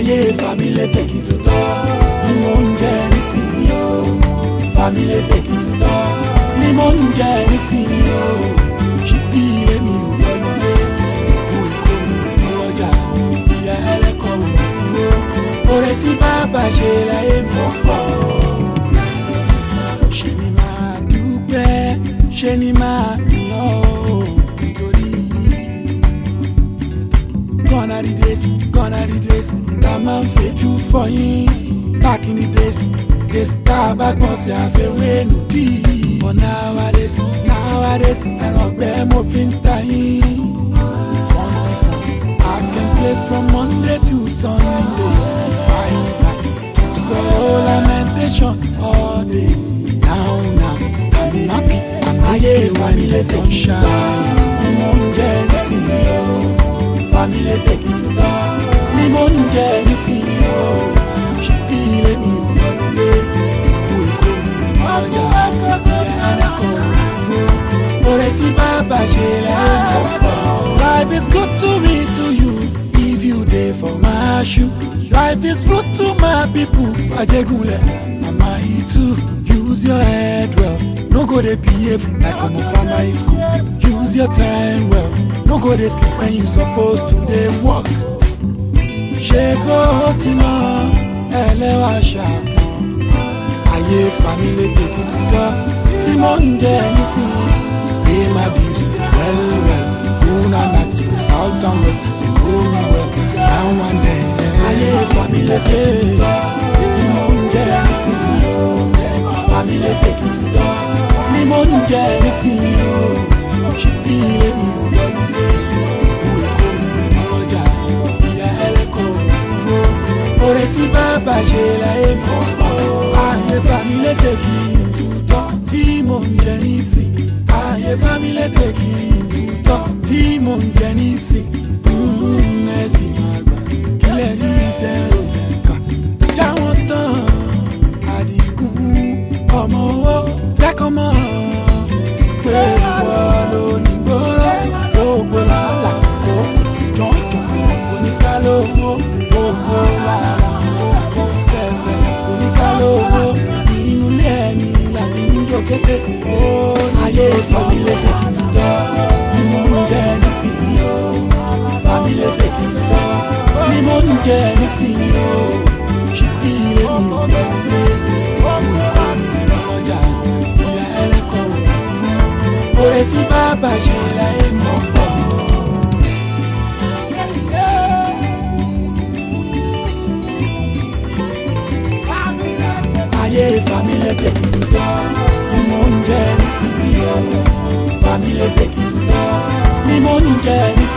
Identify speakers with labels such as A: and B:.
A: ayé family take it to talk ni mo ń jẹ nísìnyí o family take it to talk ni mo ń jẹ nísìnyí o ṣíbí ilé mi ò gbọ́dọ̀ kú ikú mi ò lọ́jà ìyá ẹlẹ́kọ̀ọ́ ò sí wo oore tí bàbá ṣe láyé mi ò pọ̀ ṣe ni máa dúpẹ́ ṣe ni máa yọ̀ ọ́ nítorí gone are the days that man fake you for him back in the days tá a bá gbọ́n sí àfẹ́wé nù bí but nowadays ẹ̀rọ̀gbẹ́ mo fi ń ta yín I can play from Monday to Sunday to sorrow lamentation all day now I'm happy ayé family sunshine ni mo ń jẹ nísìnyí o family take it to talk ni mo ń jẹ nísìnyí o ṣíbí ilé mi ò gbọ́dọ̀ kú ikú mi ọjà ìyá ẹlẹ́kọ̀ọ́ sí wo oore tí bàbá ṣe láyé mi ọ̀pọ̀. Life is good to me to you if you dey for my shoe. Life is fruit to my people Ajegunle mama e too. Use your head well, no go dey behave like ọmọ primary school. Use your time well, no go dey sleep when you suppose to dey work. Ṣé bó ti mọ ẹlẹ́wà ṣàpọ̀ ayé family take it to talk tí mo ń jẹ nísìnyí pay my bills well una max for south and west they know me well now and then ayé family take it to talk tí mo ń jẹ nísìnyí o family take it to talk ní mo ń jẹ nísìnyí o ṣíbí ilé mi ò gbọ́dọ̀ kú ikú mi ọlọ́jà ìyá ẹlẹ́kọ̀ọ́ sí wo oore tí bàbá ṣe láyé mi ọ̀pọ̀ ayé family take it to talk tí mo ń jẹ nísìnyí ayé family take it to talk tí mo ń jẹ nísìnyí ẹ̀sìn máa gbà kílẹ̀ rí tẹ́rọ tẹ́ka jáwọ́ tán àdìgún ọmọ owó kẹ́kọ̀ọ́ mọ́ pé ìwọ ló ní gbòòrò gbogbo làálà kó jọ̀jọ̀ oníkálówó gbogbo làálà kó fẹ́fẹ́ oníkálówó nínú ilé ẹni láti ń jó kété ó ayé family take it to talk ni mo ń jẹ nísìnyí o family take it to talk ni mo ń jẹ nísìnyí o ṣíbí ilé mi ò gbọ́dọ̀ kú ikú mi lọ́jà ìyá ẹlẹ́kọ̀ọ́ sí wo oore tí bàbá ṣe láyé mi ọ̀pọ̀. ayé family take it to talk ni mo ń jẹ nísìnyí o family take it to talk ni mo ń jẹ nísìnyí.